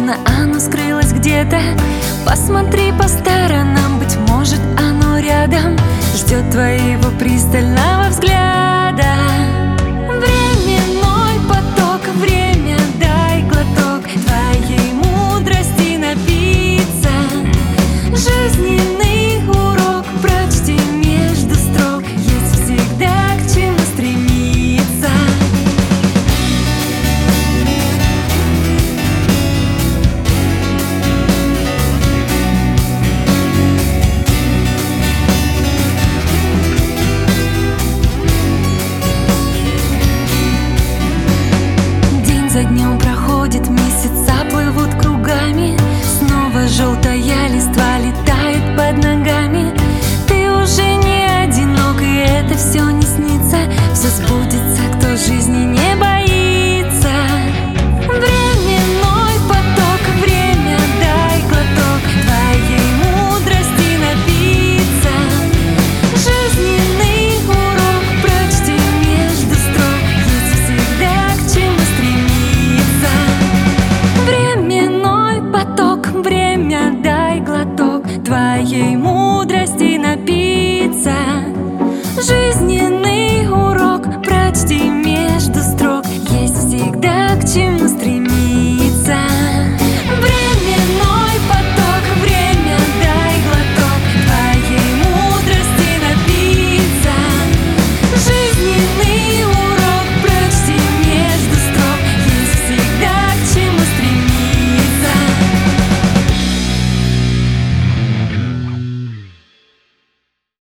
Возможно, оно скрылось где-то. Посмотри по сторонам, быть может, оно рядом, ждет твоего пристального взгляда. Временной поток, время, дай глоток твоей мудрости напиться. Жизненный урок прочти между строк, есть всегда к чему стремиться. За днем проходит, месяца плывут кругами, снова желтая листва летает под ногами. Ты уже не одинок, и это все не снится, все сбудется.